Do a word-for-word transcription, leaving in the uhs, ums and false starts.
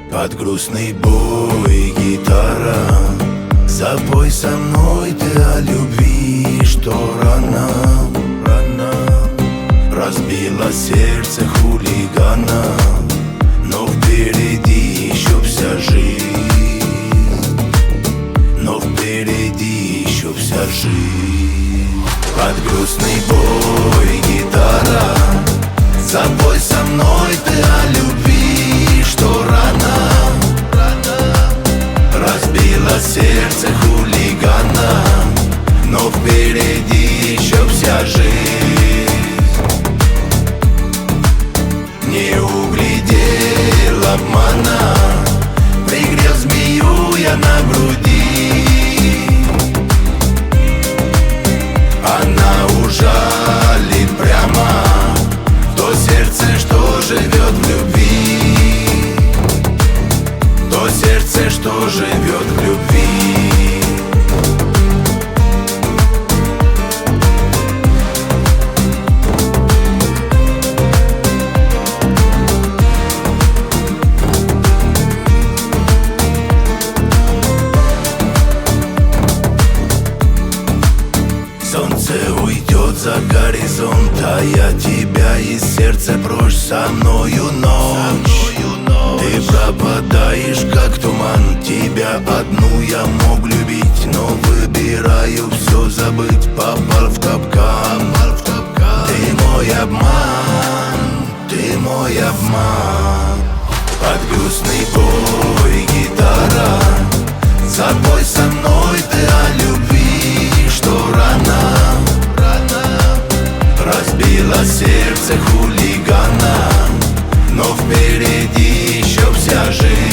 Под грустный бой гитара, запой со мной ты о любви, что рано, рано разбила сердце хулигана. Но впереди еще вся жизнь, но впереди еще вся жизнь. Под грустный бой гитара, запой со мной ты о любви, что рано, рано разбила сердце хулигана. Но впереди еще вся жизнь. Не углядел обмана, пригрел змею я на груди. Она ужалит прямо то сердце, что живет в любви, то сердце, что живет в любви. Солнце уйдет за горизонт, а я тебя из сердца прочь. Со мною ночь, ты пропадаешь как туман. Тебя одну я мог любить, но выбираю все забыть. Попал в капкан, ты мой обман, ты мой обман. Под грустный бой гитара, запой со мной ты о любви, что рано, рано разбила сердце хулигана. Но впереди еще вся жизнь.